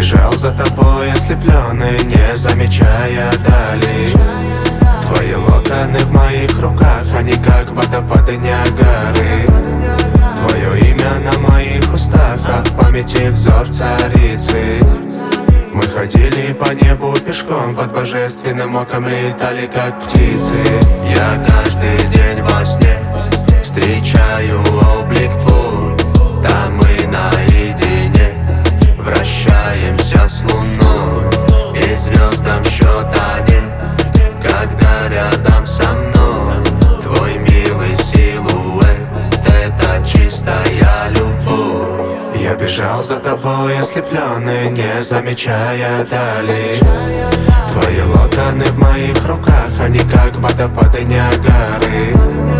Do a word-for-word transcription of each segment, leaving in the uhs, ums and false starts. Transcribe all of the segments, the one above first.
бежал за тобой ослепленный, не замечая дали. Твои локоны в моих руках, они как водопады Ниагары. Твое имя на моих устах, а в памяти взор царицы. Мы ходили по небу пешком, под божественным оком летали как птицы. Я каждый день во сне встречаю облик твой. Там мы наедине вращаемся с луной, и звездам счета нет, когда рядом со мной. Твой милый силуэт — это чистая любовь. Я бежал за тобой ослепленный, не замечая дали. Твои локоны в моих руках, они как водопады Ниагары.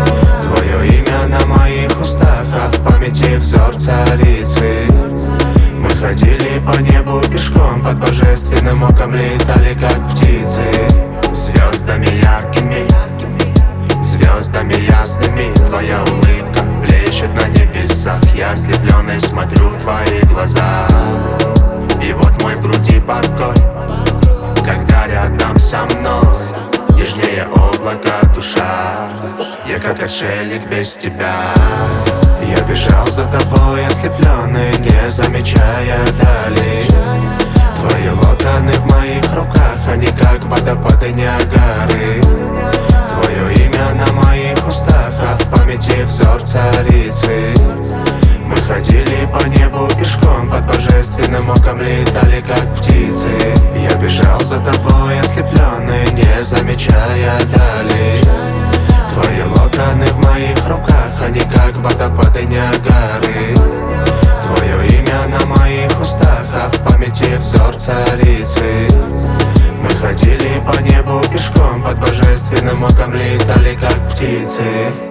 Твое имя на моих устах, а в памяти взор царицы. Мы ходили по небу пешком, под божественным оком летали как птицы. Звездами яркими, звездами ясными твоя улыбка блещет на небесах. Я ослепленный смотрю в твои глаза, и вот мой в груди покой, когда рядом со мной нежнее облака душа. Я как отшельник без тебя. Я бежал за тобой ослепленный, не замечая дали. Твои локоны в моих руках, они как водопады Ниагары. Твое имя на моих устах, а в памяти взор царицы. Мы ходили по небу пешком, под божественным оком летали как птицы. Я бежал за тобой ослепленный, не замечая дали. Твои локоны в моих руках, они как водопады Ниагары. Твое имя на моих устах, а в памяти взор царицы. Мы ходили по небу пешком, под божественным оком летали как птицы.